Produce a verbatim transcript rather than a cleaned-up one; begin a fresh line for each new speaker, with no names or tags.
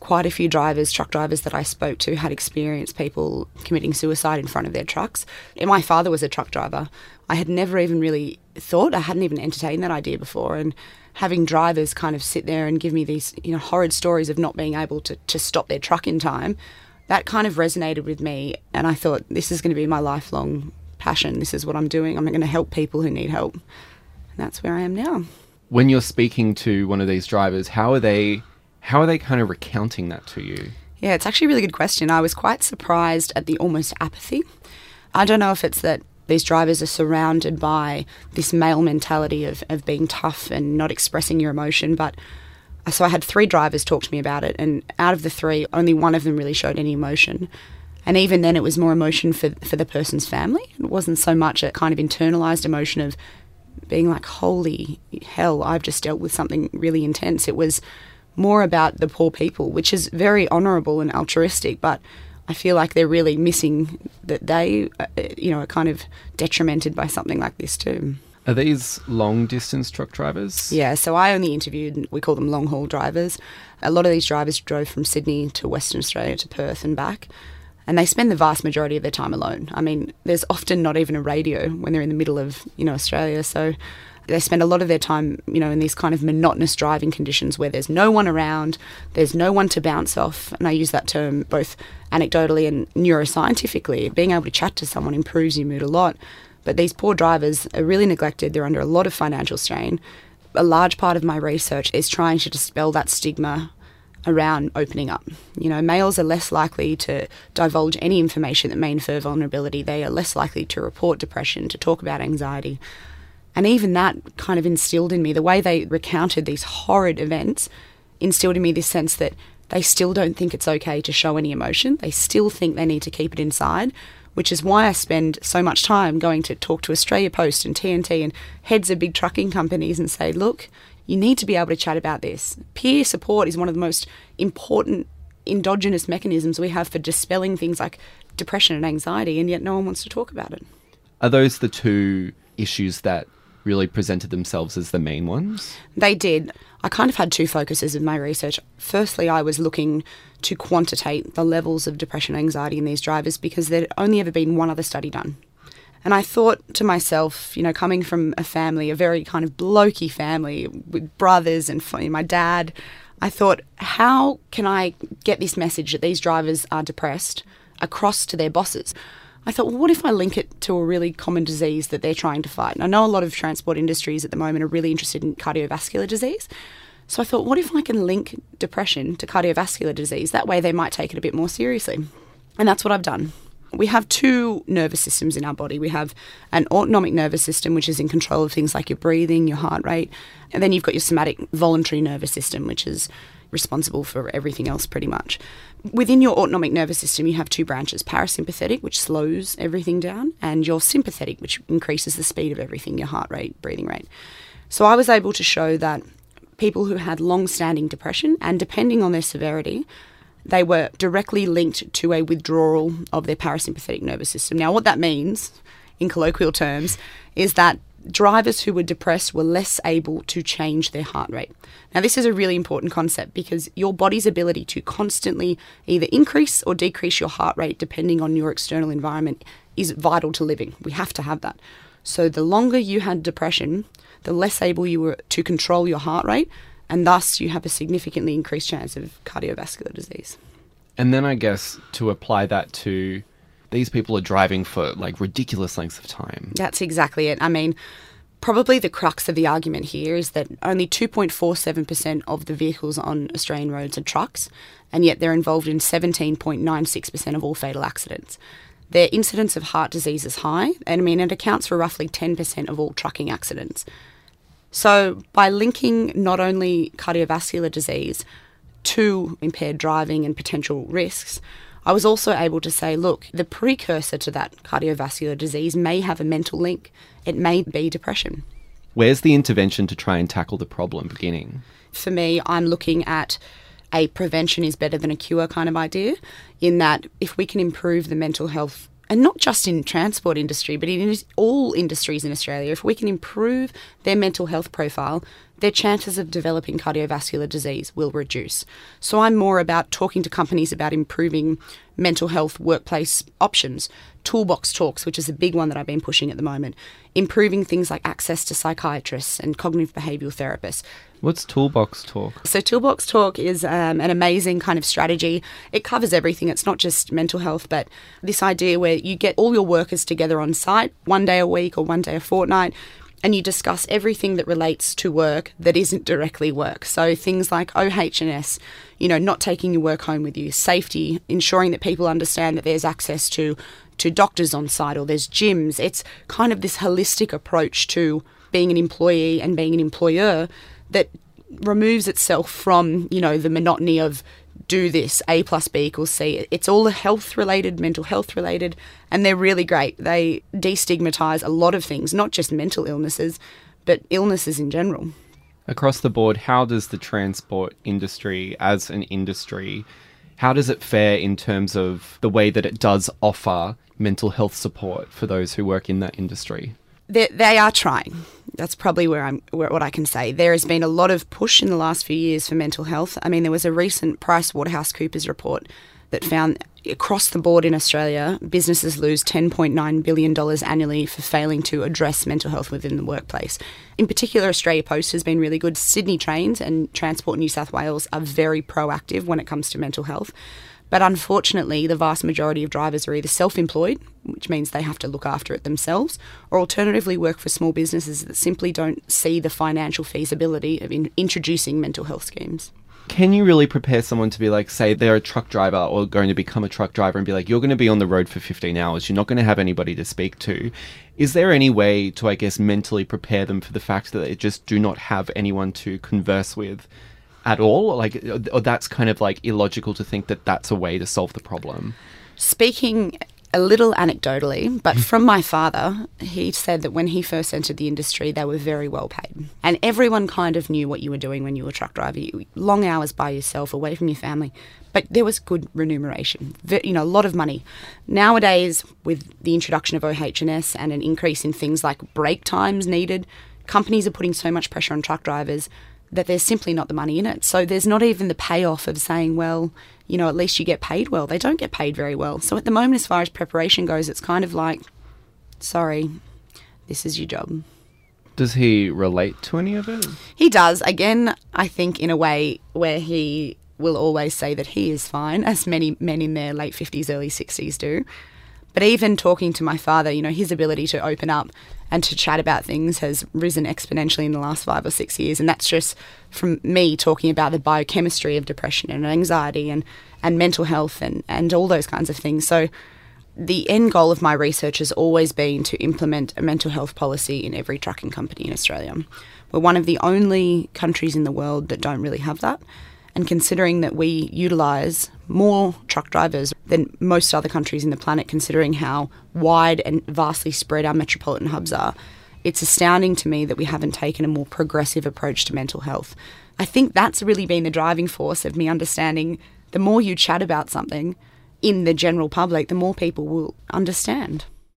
quite a few drivers, truck drivers that I spoke to had experienced people committing suicide in front of their trucks. And my father was a truck driver. I had never even really thought, I hadn't even entertained that idea before. And having drivers kind of sit there and give me these, you know, horrid stories of not being able to, to stop their truck in time, that kind of resonated with me. And I thought, this is going to be my lifelong passion. This is what I'm doing. I'm going to help people who need help. And that's where I am now.
When you're speaking to one of these drivers, how are they, how are they kind of recounting that to you?
Yeah, it's actually a really good question. I was quite surprised at the almost apathy. I don't know if it's that these drivers are surrounded by this male mentality of, of being tough and not expressing your emotion, but so I had three drivers talk to me about it, and out of the three, only one of them really showed any emotion. And even then, it was more emotion for for the person's family. It wasn't so much a kind of internalised emotion of being like, holy hell, I've just dealt with something really intense. It was more about the poor people, which is very honourable and altruistic, but I feel like they're really missing that they, uh, you know, are kind of detrimented by something like this too.
Are these long-distance truck drivers?
Yeah, so I only interviewed, we call them long-haul drivers. A lot of these drivers drove from Sydney to Western Australia to Perth and back, and they spend the vast majority of their time alone. I mean, there's often not even a radio when they're in the middle of, you know, Australia, so they spend a lot of their time, you know, in these kind of monotonous driving conditions where there's no one around, there's no one to bounce off, and I use that term both anecdotally and neuroscientifically. Being able to chat to someone improves your mood a lot. But these poor drivers are really neglected. They're under a lot of financial strain. A large part of my research is trying to dispel that stigma around opening up. You know, males are less likely to divulge any information that may infer vulnerability. They are less likely to report depression, to talk about anxiety. And even that kind of instilled in me, the way they recounted these horrid events, instilled in me this sense that they still don't think it's okay to show any emotion. They still think they need to keep it inside, which is why I spend so much time going to talk to Australia Post and T N T and heads of big trucking companies and say, look, you need to be able to chat about this. Peer support is one of the most important endogenous mechanisms we have for dispelling things like depression and anxiety, and yet no one wants to talk about it.
Are those the two issues that really presented themselves as the main ones?
They did. I kind of had two focuses in my research. Firstly, I was looking to quantitate the levels of depression and anxiety in these drivers because there'd only ever been one other study done. And I thought to myself, you know, coming from a family, a very kind of blokey family with brothers and my dad, I thought, how can I get this message that these drivers are depressed across to their bosses? I thought, well, what if I link it to a really common disease that they're trying to fight? And I know a lot of transport industries at the moment are really interested in cardiovascular disease. So I thought, what if I can link depression to cardiovascular disease? That way they might take it a bit more seriously. And that's what I've done. We have two nervous systems in our body. We have an autonomic nervous system, which is in control of things like your breathing, your heart rate. And then you've got your somatic voluntary nervous system, which is responsible for everything else pretty much. Within your autonomic nervous system, you have two branches, parasympathetic, which slows everything down, and your sympathetic, which increases the speed of everything, your heart rate, breathing rate. So I was able to show that people who had long-standing depression, and depending on their severity, they were directly linked to a withdrawal of their parasympathetic nervous system. Now, what that means, in colloquial terms, is that drivers who were depressed were less able to change their heart rate. Now, this is a really important concept because your body's ability to constantly either increase or decrease your heart rate depending on your external environment is vital to living. We have to have that. So the longer you had depression, the less able you were to control your heart rate, and thus you have a significantly increased chance of cardiovascular disease.
And then I guess to apply that to these people are driving for like ridiculous lengths of time.
That's exactly it. I mean, probably the crux of the argument here is that only two point four seven percent of the vehicles on Australian roads are trucks, and yet they're involved in seventeen point nine six percent of all fatal accidents. Their incidence of heart disease is high, and I mean, it accounts for roughly ten percent of all trucking accidents. So by linking not only cardiovascular disease to impaired driving and potential risks, I was also able to say, look, the precursor to that cardiovascular disease may have a mental link. It may be depression.
Where's the intervention to try and tackle the problem beginning? For
me, I'm looking at a prevention is better than a cure kind of idea, in that if we can improve the mental health, and not just in transport industry, but in all industries in Australia, if we can improve their mental health profile, their chances of developing cardiovascular disease will reduce. So I'm more about talking to companies about improving mental health workplace options, toolbox talks, which is a big one that I've been pushing at the moment, improving things like access to psychiatrists and cognitive behavioural therapists.
What's Toolbox Talk?
So Toolbox Talk is um, an amazing kind of strategy. It covers everything. It's not just mental health, but this idea where you get all your workers together on site one day a week or one day a fortnight, and you discuss everything that relates to work that isn't directly work. So things like O H and S, you know, not taking your work home with you, safety, ensuring that people understand that there's access to, to doctors on site or there's gyms. It's kind of this holistic approach to being an employee and being an employer that removes itself from, you know, the monotony of do this, A plus B equals C. It's all health related, mental health related, and they're really great. They destigmatise a lot of things, not just mental illnesses, but illnesses in general.
Across the board, how does the transport industry as an industry, how does it fare in terms of the way that it does offer mental health support for those who work in that industry?
They, they are trying. That's probably where I'm, where, what I can say. There has been a lot of push in the last few years for mental health. I mean, there was a recent PricewaterhouseCoopers report that found across the board in Australia, businesses lose ten point nine billion dollars annually for failing to address mental health within the workplace. In particular, Australia Post has been really good. Sydney Trains and Transport New South Wales are very proactive when it comes to mental health. But unfortunately, the vast majority of drivers are either self-employed, which means they have to look after it themselves, or alternatively work for small businesses that simply don't see the financial feasibility of in- introducing mental health schemes.
Can you really prepare someone to be like, say they're a truck driver or going to become a truck driver and be like, you're going to be on the road for fifteen hours, you're not going to have anybody to speak to. Is there any way to, I guess, mentally prepare them for the fact that they just do not have anyone to converse with at all? Like, or that's kind of like illogical to think that that's a way to solve the problem.
Speaking a little anecdotally, but from my father, he said that when he first entered the industry, they were very well paid. And everyone kind of knew what you were doing when you were a truck driver. You, long hours by yourself, away from your family. But there was good remuneration, you know, a lot of money. Nowadays, with the introduction of O H and S and an increase in things like break times needed, companies are putting so much pressure on truck drivers that there's simply not the money in it. So there's not even the payoff of saying, well, you know, at least you get paid well. They don't get paid very well. So at the moment, as far as preparation goes, it's kind of like, sorry, this is your job.
Does he relate to any of it?
He does. Again, I think in a way where he will always say that he is fine, as many men in their late fifties, early sixties do. But even talking to my father, you know, his ability to open up and to chat about things has risen exponentially in the last five or six years. And that's just from me talking about the biochemistry of depression and anxiety and, and mental health and, and all those kinds of things. So the end goal of my research has always been to implement a mental health policy in every trucking company in Australia. We're one of the only countries in the world that don't really have that. And considering that we utilise more truck drivers than most other countries in the planet, considering how wide and vastly spread our metropolitan hubs are, it's astounding to me that we haven't taken a more progressive approach to mental health. I think that's really been the driving force of me understanding the more you chat about something in the general public, the more people will understand.